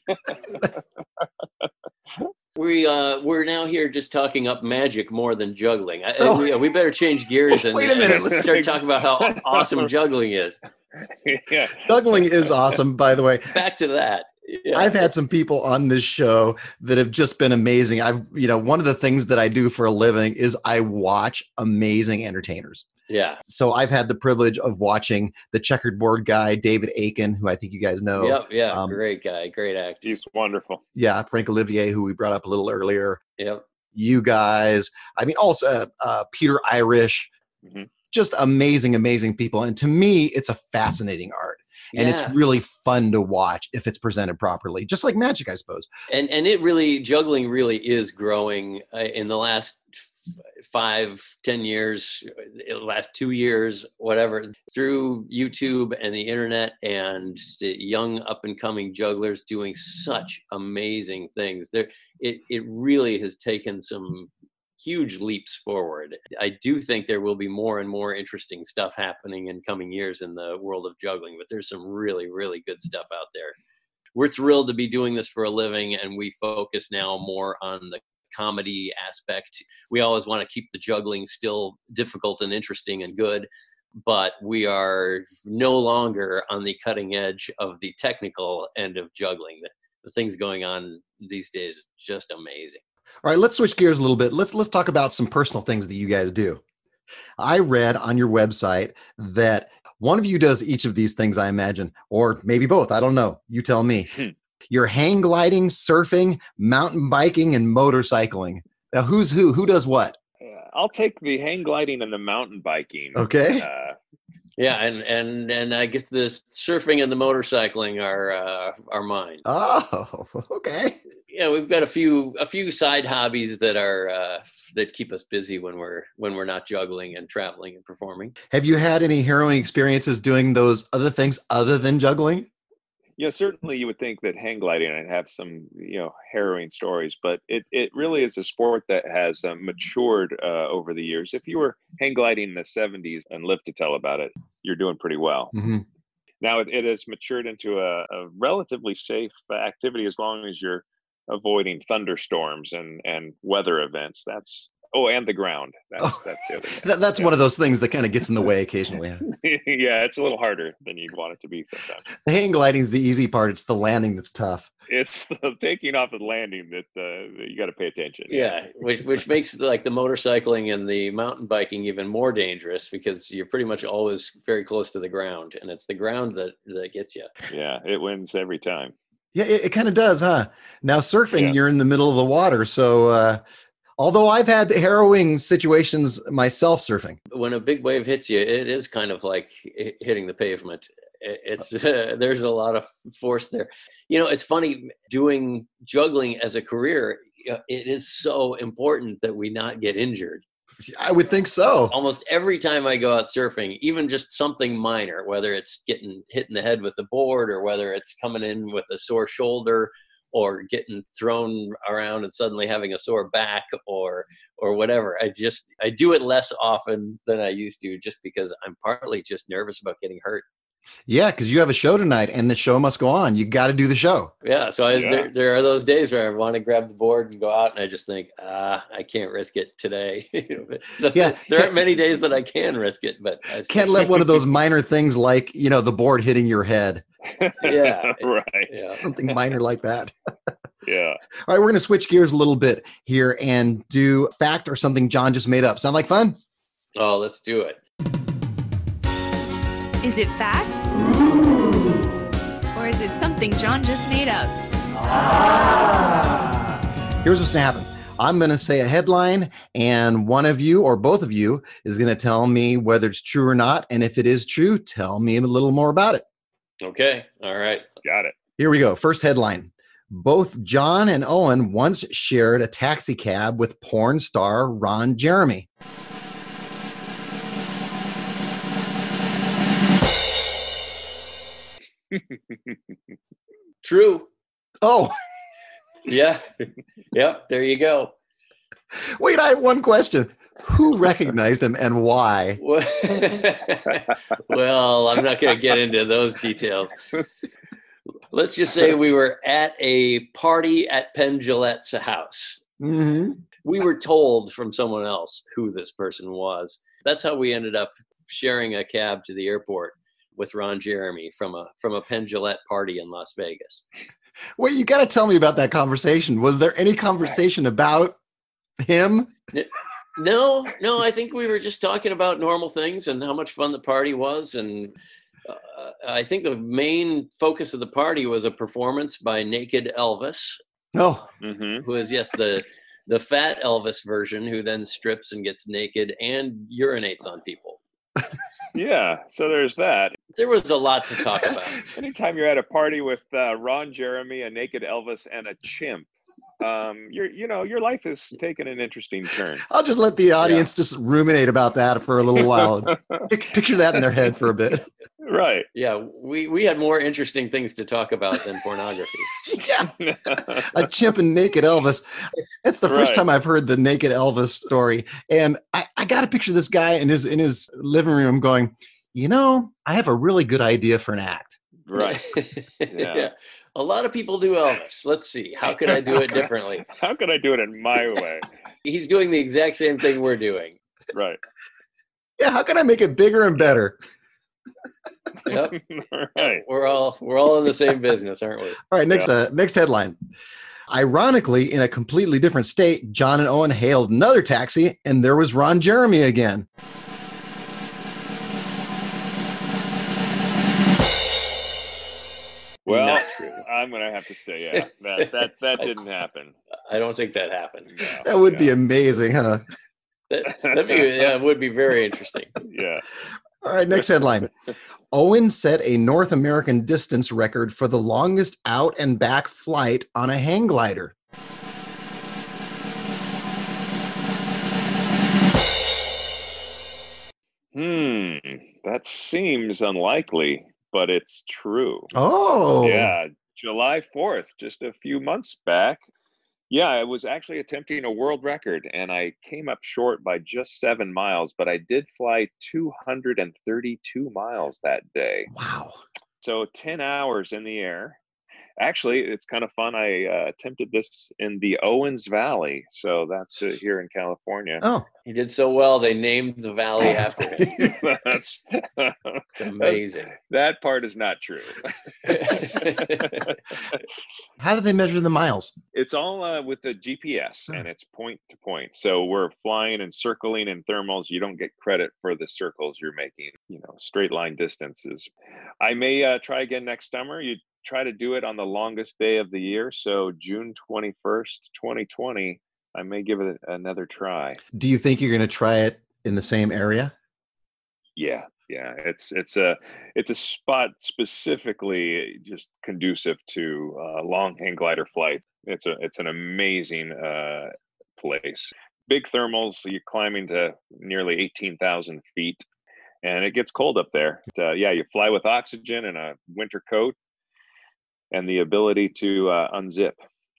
We're now here just talking up magic more than juggling. We better change gears and Wait a minute, let's start talking about how awesome juggling is. Yeah. Juggling is awesome, by the way. Back to that. Yeah. I've had some people on this show that have just been amazing. One of the things that I do for a living is I watch amazing entertainers. Yeah. So I've had the privilege of watching the checkerboard guy, David Aiken, who I think you guys know. Yep. Yeah. Great guy. Great actor. He's wonderful. Yeah. Frank Olivier, who we brought up a little earlier. Yep. You guys. I mean, also Peter Irish. Mm-hmm. Just amazing, amazing people. And to me, it's a fascinating art. And it's really fun to watch if it's presented properly, just like magic, I suppose. And juggling really is growing in the last 5-10 years, the last 2 years, whatever, through YouTube and the internet, and the young up and coming jugglers doing such amazing things. It really has taken some huge leaps forward. I do think there will be more and more interesting stuff happening in coming years in the world of juggling, but there's some really, really good stuff out there. We're thrilled to be doing this for a living, and we focus now more on the comedy aspect. We always want to keep the juggling still difficult and interesting and good, but we are no longer on the cutting edge of the technical end of juggling. The things going on these days are just amazing. All right, let's switch gears a little bit. Let's talk about some personal things that you guys do. I read on your website that one of you does each of these things, I imagine, or maybe both. I don't know. You tell me. You're hang gliding, surfing, mountain biking, and motorcycling. Now, who's who? Who does what? I'll take the hang gliding and the mountain biking. Okay. Yeah, and I guess the surfing and the motorcycling are mine. Oh, okay. Yeah, we've got a few side hobbies that are that keep us busy when we're not juggling and traveling and performing. Have you had any harrowing experiences doing those other things other than juggling? Yeah, certainly you would think that hang gliding would have some, harrowing stories, but it really is a sport that has matured over the years. If you were hang gliding in the 70s and lived to tell about it, you're doing pretty well. Mm-hmm. Now it has matured into a relatively safe activity as long as you're avoiding thunderstorms and weather events. And the ground. That's the other thing. That's one of those things that kind of gets in the way occasionally. Yeah, it's a little harder than you'd want it to be sometimes. The hang gliding is the easy part. It's the landing that's tough. It's the taking off and landing that you got to pay attention. Yeah, which makes like the motorcycling and the mountain biking even more dangerous because you're pretty much always very close to the ground, and it's the ground that gets you. Yeah, it wins every time. Yeah, it kind of does, huh? Now surfing, You're in the middle of the water, so although I've had harrowing situations myself surfing. When a big wave hits you, it is kind of like hitting the pavement. It's there's a lot of force there. It's funny doing juggling as a career. It is so important that we not get injured. I would think so. Almost every time I go out surfing, even just something minor, whether it's getting hit in the head with the board or whether it's coming in with a sore shoulder or getting thrown around and suddenly having a sore back or whatever. I do it less often than I used to just because I'm partly just nervous about getting hurt. Yeah, because you have a show tonight and the show must go on. You got to do the show. Yeah, so there are those days where I want to grab the board and go out and I just think, I can't risk it today. So there aren't many days that I can risk it, but I can't let one of those minor things like, the board hitting your head. Yeah. Right. Yeah. Something minor like that. Yeah. All right, we're going to switch gears a little bit here and do fact or something John just made up. Sound like fun? Oh, let's do it. Is it fact? Or is it something John just made up? Here's what's going to happen. I'm going to say a headline, and one of you or both of you is going to tell me whether it's true or not. And if it is true, tell me a little more about it. Okay. All right. Got it. Here we go. First headline. Both John and Owen once shared a taxi cab with porn star Ron Jeremy. True. Oh. Yeah. Yep. There you go. Wait, I have one question. Who recognized him and why? Well, I'm not going to get into those details. Let's just say we were at a party at Penn Jillette's house. Mm-hmm. We were told from someone else who this person was. That's how we ended up sharing a cab to the airport with Ron Jeremy from a Penn Jillette party in Las Vegas. Wait, you got to tell me about that conversation. Was there any conversation about him? No, I think we were just talking about normal things and how much fun the party was. And I think the main focus of the party was a performance by Naked Elvis. Oh, who is, yes, the fat Elvis version who then strips and gets naked and urinates on people. Yeah, so there's that. There was a lot to talk about. Anytime you're at a party with Ron Jeremy, a Naked Elvis, and a chimp, your life is taking an interesting turn. I'll just let the audience just ruminate about that for a little while. Picture that in their head for a bit. Right. Yeah, we had more interesting things to talk about than pornography. Yeah. A chimp and Naked Elvis. It's the first time I've heard the Naked Elvis story. And I got to picture this guy in his living room going, I have a really good idea for an act. Right. Yeah. A lot of people do Elvis. Let's see. How could I do it differently? How could I do it in my way? He's doing the exact same thing we're doing. Right. Yeah. How can I make it bigger and better? Yep. Right. We're all in the same business, aren't we? All right. Next headline. Ironically, in a completely different state, John and Owen hailed another taxi, and there was Ron Jeremy again. I'm gonna have to say, yeah, that didn't happen. I don't think that happened. No, That would be amazing, huh? It would be very interesting. Yeah. All right, next headline. Owen set a North American distance record for the longest out and back flight on a hang glider. That seems unlikely, but it's true. Oh. Yeah, July 4th, just a few months back. Yeah, I was actually attempting a world record, and I came up short by just 7 miles, but I did fly 232 miles that day. Wow. So 10 hours in the air. Actually, it's kind of fun. I attempted this in the Owens Valley. So that's here in California. Oh. He did so well, they named the valley after him. That's It's amazing. That part is not true. How do they measure the miles? It's all with the GPS, and it's point to point. So we're flying and circling in thermals. You don't get credit for the circles you're making, straight line distances. I may try again next summer. You try to do it on the longest day of the year. So June 21st, 2020, I may give it another try. Do you think you're going to try it in the same area? Yeah. It's a spot specifically just conducive to long hang glider flight. It's an amazing place. Big thermals. You're climbing to nearly 18,000 feet, and it gets cold up there. You fly with oxygen and a winter coat, and the ability to unzip.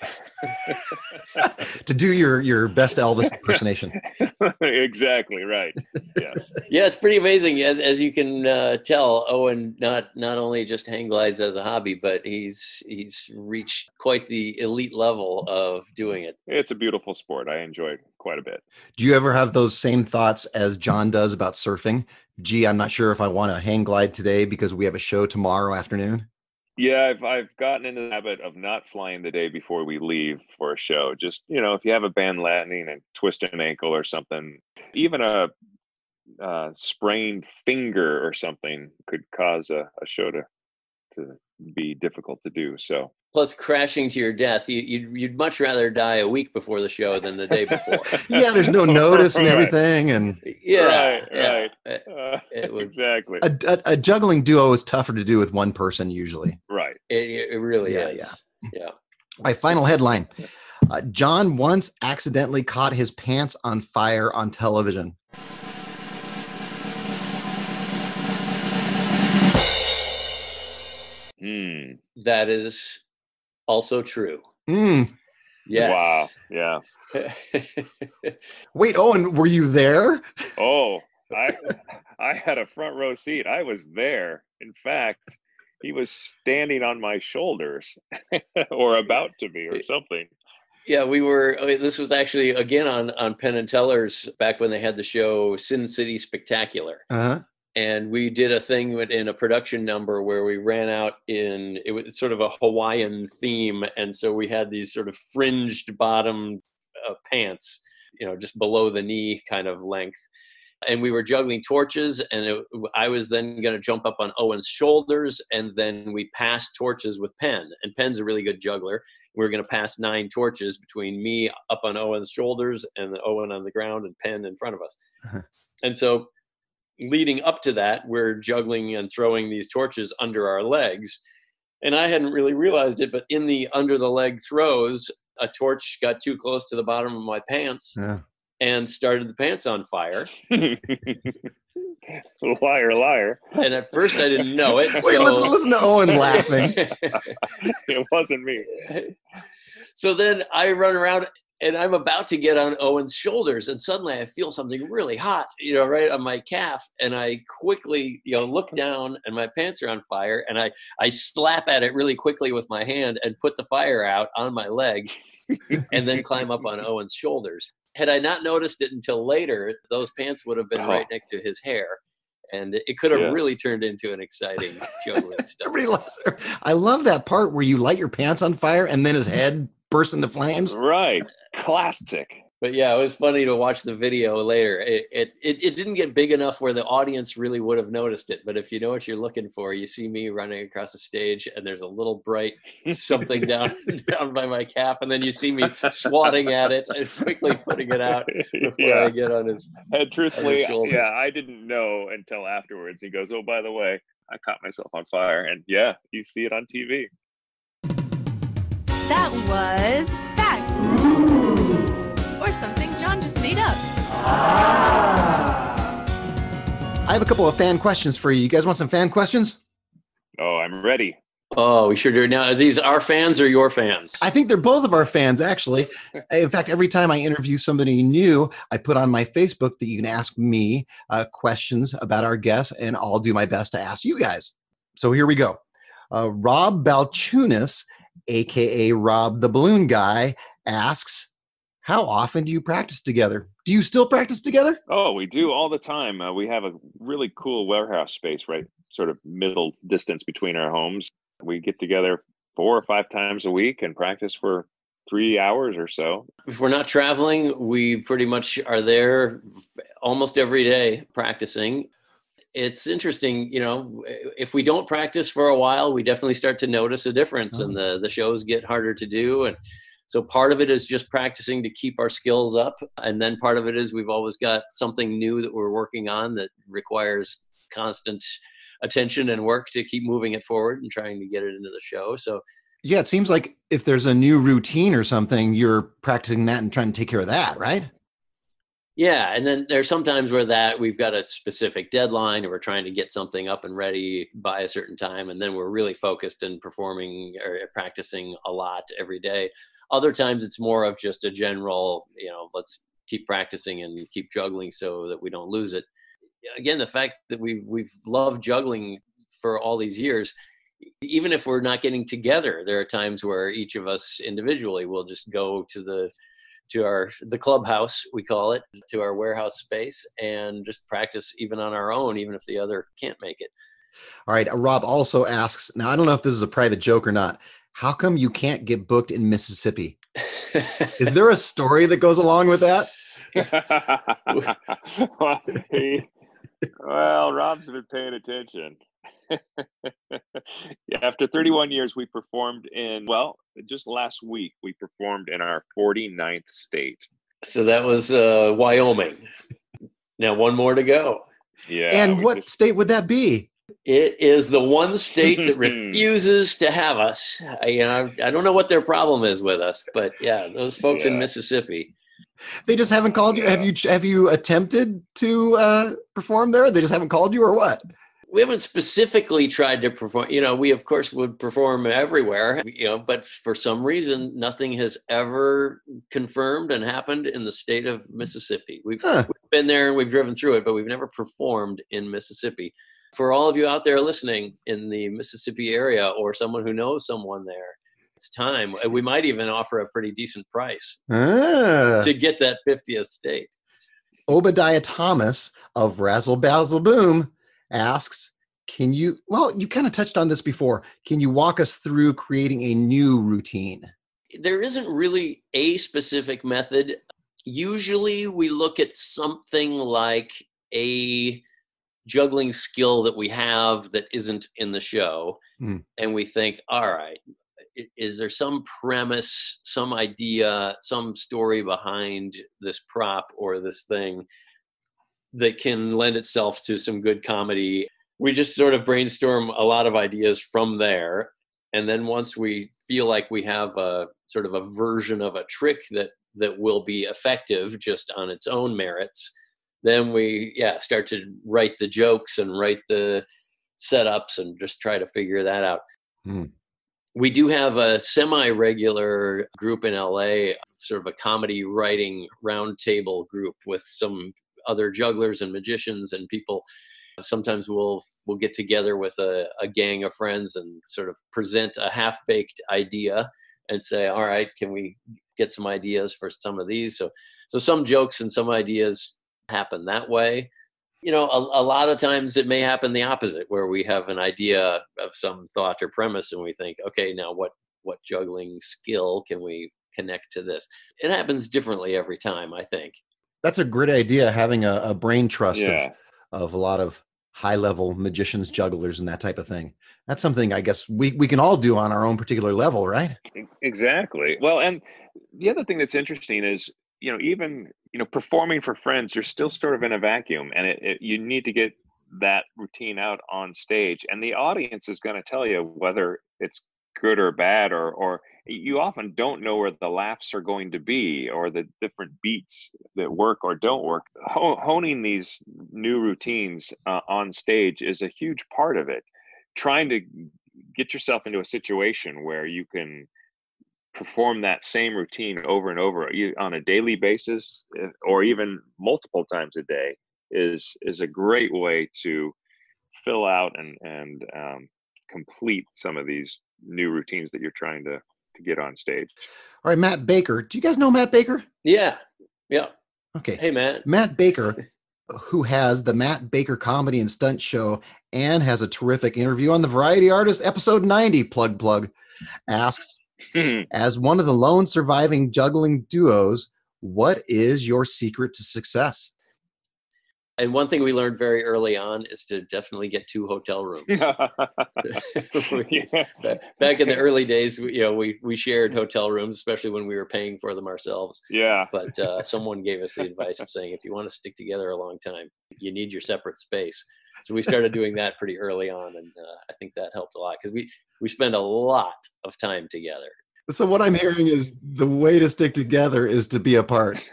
To do your best Elvis impersonation. Exactly right. Yes. Yeah, it's pretty amazing. As you can tell, Owen not only just hang glides as a hobby, but he's reached quite the elite level of doing it. It's a beautiful sport. I enjoy it quite a bit. Do you ever have those same thoughts as John does about surfing? Gee, I'm not sure if I want to hang glide today because we have a show tomorrow afternoon. Yeah, I've gotten into the habit of not flying the day before we leave for a show. Just, if you have a band landing and twist an ankle or something, even a sprained finger or something could cause a show to be difficult to do. So plus crashing to your death, you'd much rather die a week before the show than the day before. Yeah, there's no notice and everything, and right. It would, exactly. A juggling duo is tougher to do with one person usually. Right. It really is. Yeah. My final headline: John once accidentally caught his pants on fire on television. That is also true. Yes. Wow. Yeah. Wait, Owen, were you there? Oh, I had a front row seat. I was there. In fact, he was standing on my shoulders or about to be or something. Yeah, this was actually again on Penn and Teller's back when they had the show Sin City Spectacular. Uh-huh. And we did a thing in a production number where we ran out it was sort of a Hawaiian theme. And so we had these sort of fringed bottom pants, just below the knee kind of length. And we were juggling torches, and I was then going to jump up on Owen's shoulders, and then we passed torches with Penn. And Penn's a really good juggler. We were going to pass 9 torches between me up on Owen's shoulders and Owen on the ground and Penn in front of us. Uh-huh. And so leading up to that, we're juggling and throwing these torches under our legs. And I hadn't really realized it, but in the under the leg throws, a torch got too close to the bottom of my pants and started the pants on fire. Liar. And at first I didn't know it. Wait, listen to Owen laughing. It wasn't me. So then I run around and I'm about to get on Owen's shoulders, and suddenly I feel something really hot, right on my calf. And I quickly, look down, and my pants are on fire. And I slap at it really quickly with my hand and put the fire out on my leg, and then climb up on Owen's shoulders. Had I not noticed it until later, those pants would have been right next to his hair. And it could have really turned into an exciting juggling stuff. I love that part where you light your pants on fire and then his head bursts into flames. Right. Classic. But yeah, it was funny to watch the video later. It didn't get big enough where the audience really would have noticed it. But if you know what you're looking for, you see me running across the stage and there's a little bright something down by my calf. And then you see me swatting at it and quickly putting it out before I get on his And truthfully, shoulders. yeah, I didn't know until afterwards. He goes, "Oh, by the way, I caught myself on fire." And yeah, you see it on TV. That was fact. Or something John just made up. I have a couple of fan questions for you. You guys want some fan questions? Oh, I'm ready. Oh, we sure do. Now, are these our fans or your fans? I think they're both of our fans, actually. In fact, every time I interview somebody new, I put on my Facebook that you can ask me questions about our guests, and I'll do my best to ask you guys. So here we go. Rob Balchunas, a.k.a. Rob the Balloon Guy, asks, how often do you practice together? Do you still practice together? Oh, we do all the time. We have a really cool warehouse space, right? Sort of middle distance between our homes. We get together 4 or 5 times a week and practice for 3 hours or so. If we're not traveling, we pretty much are there almost every day practicing. It's interesting, you know, if we don't practice for a while, we definitely start to notice a difference and the shows get harder to do. And so part of it is just practicing to keep our skills up. And then part of it is we've always got something new that we're working on that requires constant attention and work to keep moving it forward and trying to get it into the show. So Yeah, it seems like if there's a new routine or something, you're practicing that and trying to take care of that, right? yeah, and then there's sometimes where we've got a specific deadline and we're trying to get something up and ready by a certain time. And then we're really focused in performing or practicing a lot every day. Other times it's more of just a general, you know, let's keep practicing and keep juggling so that we don't lose it. Again, the fact that we've loved juggling for all these years, even if we're not getting together, there are times where each of us individually will just go to the clubhouse, we call it, to our warehouse space and just practice even on our own, even if the other can't make it. All right. Rob also asks, now I don't know if this is a private joke or not. How come you can't get booked in Mississippi? Is there a story that goes along with that? Well, Rob's been paying attention. Yeah, after 31 years, we performed just last week, we performed in our 49th state. So that was Wyoming. Now one more to go. Yeah. And what state would that be? It is the one state that refuses to have us. I don't know what their problem is with us, but yeah, those folks in Mississippi. They just haven't called you. Have you attempted to perform there? They just haven't called you, or what? We haven't specifically tried to perform. You know, we of course would perform everywhere. You know, but for some reason, nothing has ever confirmed and happened in the state of Mississippi. We've been there and we've driven through it, but we've never performed in Mississippi. For all of you out there listening in the Mississippi area or someone who knows someone there, it's time. We might even offer a pretty decent price to get that 50th state. Obadiah Thomas of Razzle Bazzle Boom asks, you kind of touched on this before. Can you walk us through creating a new routine? There isn't really a specific method. Usually we look at something like a juggling skill that we have that isn't in the show. And we think, all right, is there some premise, some idea, some story behind this prop or this thing that can lend itself to some good comedy? We just sort of brainstorm a lot of ideas from there. And then once we feel like we have a sort of a version of a trick that will be effective just on its own merits, then we start to write the jokes and write the setups and just try to figure that out. We do have a semi-regular group in LA, sort of a comedy writing roundtable group with some other jugglers and magicians and people. Sometimes we'll get together with a gang of friends and sort of present a half-baked idea and say, all right, can we get some ideas for some of these? So some jokes and some ideas happen that way. You know, a lot of times it may happen the opposite, where we have an idea of some thought or premise and we think, okay, now what juggling skill can we connect to this. It happens differently every time, I think. That's a great idea, having a brain trust Yeah. of a lot of high-level magicians, jugglers, and that type of thing. That's something I guess we can all do on our own particular level, right? Exactly. Well, and the other thing that's interesting is, even, performing for friends, you're still sort of in a vacuum, and you need to get that routine out on stage, and the audience is going to tell you whether it's good or bad, or you often don't know where the laughs are going to be, or the different beats that work or don't work. Honing these new routines on stage is a huge part of it. Trying to get yourself into a situation where you can perform that same routine over and over on a daily basis, or even multiple times a day, is a great way to fill out and complete some of these new routines that you're trying to get on stage. All right, Matt Baker. Do you guys know Matt Baker? Yeah. Okay. Hey, Matt. Matt Baker, who has the Matt Baker Comedy and Stunt Show and has a terrific interview on the Variety Artist, episode 90, plug, asks, as one of the lone surviving juggling duos, what is your secret to success? And one thing we learned very early on is to definitely get 2 hotel rooms. Back in the early days, we shared hotel rooms, especially when we were paying for them ourselves. Yeah. But someone gave us the advice of saying, if you want to stick together a long time, you need your separate space. So we started doing that pretty early on, and I think that helped a lot because we spend a lot of time together. So what I'm hearing is the way to stick together is to be apart.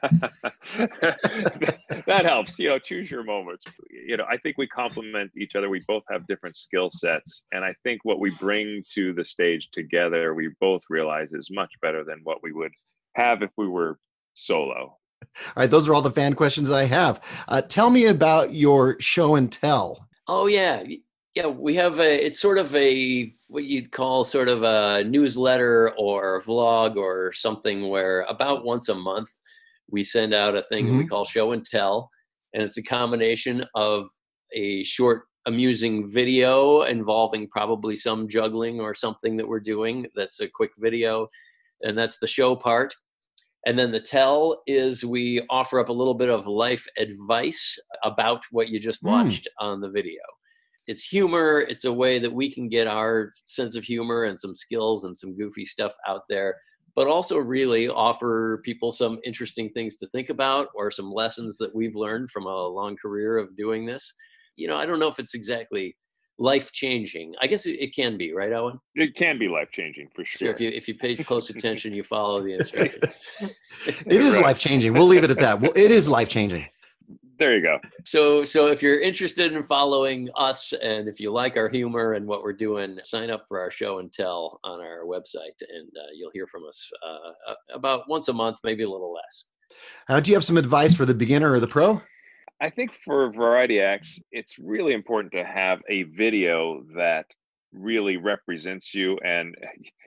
That helps. Choose your moments. I think we complement each other. We both have different skill sets, and I think what we bring to the stage together, we both realize is much better than what we would have if we were solo. All right, those are all the fan questions I have. Tell me about your show and tell. Oh, yeah. Yeah, we have it's sort of what you'd call sort of a newsletter or a vlog or something where about once a month we send out a thing that we call Show and Tell. And it's a combination of a short, amusing video involving probably some juggling or something that we're doing. That's a quick video. And that's the show part. And then the tell is we offer up a little bit of life advice about what you just watched on the video. It's humor. It's a way that we can get our sense of humor and some skills and some goofy stuff out there, but also really offer people some interesting things to think about or some lessons that we've learned from a long career of doing this. I don't know if it's exactly life-changing. I guess it can be, right, Owen? It can be life-changing for sure. So if you pay close attention, you follow the instructions. It is life-changing. We'll leave it at that. Well, it is life-changing. There you go. So if you're interested in following us and if you like our humor and what we're doing, sign up for our show and tell on our website, and you'll hear from us about once a month, maybe a little less. Do you have some advice for the beginner or the pro? I think for variety acts, it's really important to have a video that really represents you, and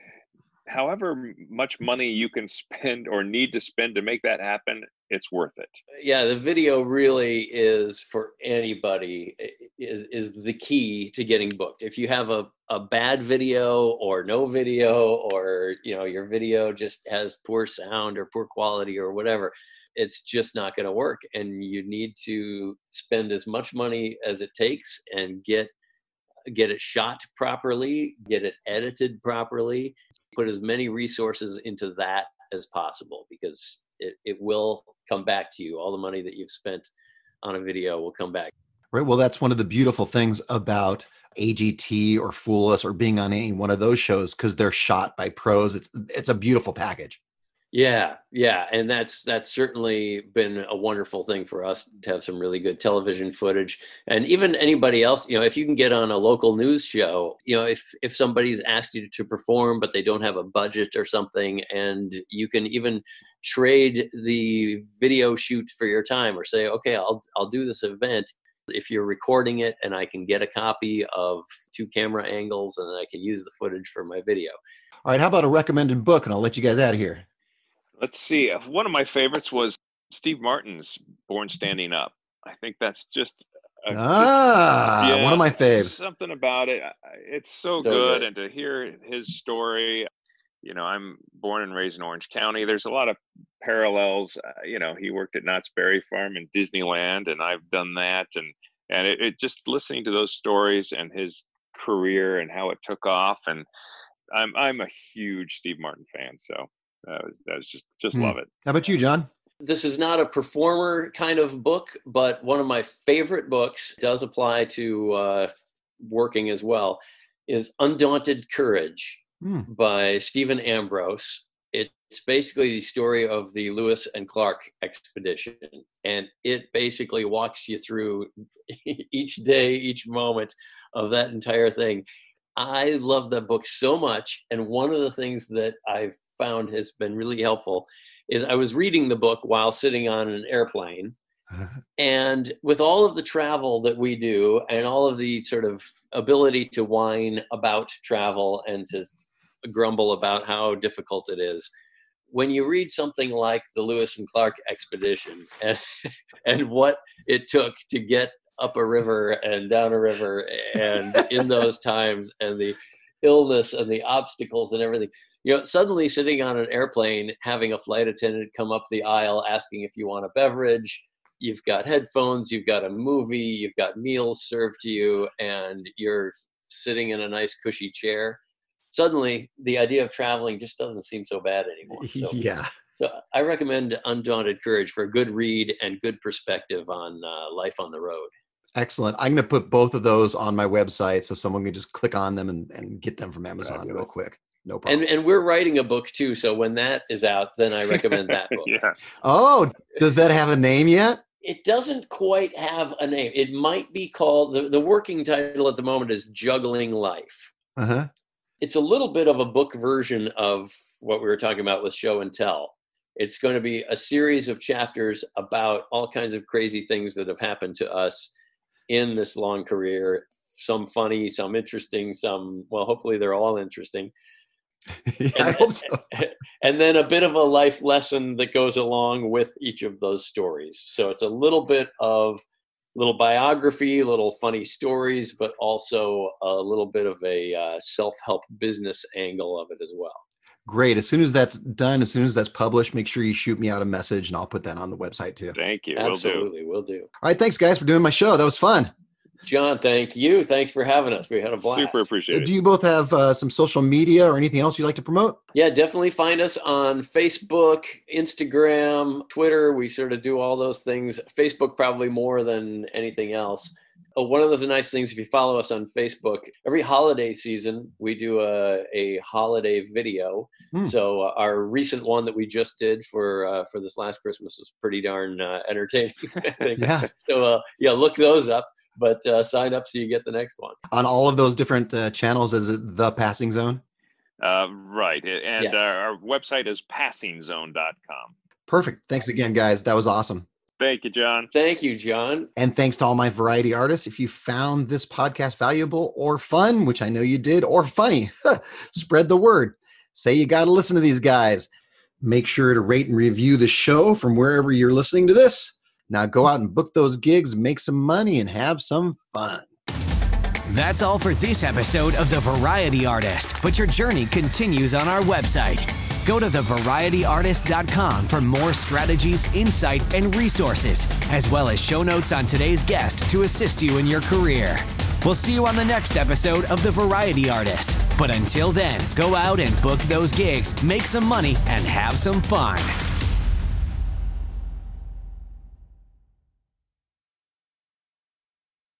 however much money you can spend or need to spend to make that happen, it's worth it. Yeah, the video really is for anybody, is the key to getting booked. If you have a bad video or no video, or your video just has poor sound or poor quality or whatever, it's just not going to work. And you need to spend as much money as it takes and get it shot properly, get it edited properly, put as many resources into that as possible, because it will come back to you. All the money that you've spent on a video will come back. Right. Well, that's one of the beautiful things about AGT or Fool Us or being on any one of those shows, because they're shot by pros. It's a beautiful package. Yeah. And that's certainly been a wonderful thing for us to have some really good television footage. And even anybody else, if you can get on a local news show, if somebody's asked you to perform, but they don't have a budget or something, and you can even trade the video shoot for your time, or say, okay, I'll do this event if you're recording it, and I can get a copy of 2 camera angles, and I can use the footage for my video. All right. How about a recommended book? And I'll let you guys out of here. Let's see. One of my favorites was Steve Martin's Born Standing Up. I think that's just one of my faves. Something about it. It's so good. And to hear his story, I'm born and raised in Orange County. There's a lot of parallels. He worked at Knott's Berry Farm in Disneyland, and I've done that. And it just listening to those stories and his career and how it took off. And I'm a huge Steve Martin fan. So that was just love it. How about you, John? This is not a performer kind of book, but one of my favorite books, does apply to working as well, is Undaunted Courage by Stephen Ambrose. It's basically the story of the Lewis and Clark expedition, and it basically walks you through each day, each moment of that entire thing. I love that book so much, and one of the things that I've found has been really helpful is I was reading the book while sitting on an airplane, and with all of the travel that we do and all of the sort of ability to whine about travel and to grumble about how difficult it is, when you read something like the Lewis and Clark expedition and what it took to get up a river and down a river and in those times, and the illness and the obstacles and everything, suddenly sitting on an airplane, having a flight attendant come up the aisle asking if you want a beverage, you've got headphones, you've got a movie, you've got meals served to you, and you're sitting in a nice cushy chair. Suddenly the idea of traveling just doesn't seem so bad anymore. So I recommend Undaunted Courage for a good read and good perspective on life on the road. Excellent. I'm going to put both of those on my website so someone can just click on them and get them from Amazon real quick. No problem. And we're writing a book too, so when that is out, then I recommend that book. Yeah. Oh, does that have a name yet? It doesn't quite have a name. It might be called, the working title at the moment is Juggling Life. Uh-huh. It's a little bit of a book version of what we were talking about with Show and Tell. It's going to be a series of chapters about all kinds of crazy things that have happened to us in this long career. Some funny, some interesting, some, well, hopefully they're all interesting. I hope so. And then a bit of a life lesson that goes along with each of those stories. So it's a little bit of little biography, little funny stories, but also a little bit of a self-help business angle of it as well. Great. As soon as that's done, as soon as that's published, make sure you shoot me out a message and I'll put that on the website too. Thank you. Absolutely. Will do. All right. Thanks, guys, for doing my show. That was fun. John, thank you. Thanks for having us. We had a blast. Super appreciate it. Do you both have some social media or anything else you'd like to promote? Yeah, definitely find us on Facebook, Instagram, Twitter. We sort of do all those things. Facebook probably more than anything else. One of the nice things, if you follow us on Facebook, every holiday season, we do a holiday video. So our recent one that we just did for this last Christmas was pretty darn entertaining, I think. Yeah. So, look those up. But sign up so you get the next one. On all of those different channels, is it The Passing Zone? Right. And yes. Our website is passingzone.com. Perfect. Thanks again, guys. That was awesome. Thank you, John. Thank you, John. And thanks to all my variety artists. If you found this podcast valuable or fun, which I know you did, or funny, spread the word. Say you got to listen to these guys. Make sure to rate and review the show from wherever you're listening to this. Now go out and book those gigs, make some money, and have some fun. That's all for this episode of The Variety Artist, but your journey continues on our website. Go to thevarietyartist.com for more strategies, insight, and resources, as well as show notes on today's guest to assist you in your career. We'll see you on the next episode of The Variety Artist. But until then, go out and book those gigs, make some money, and have some fun.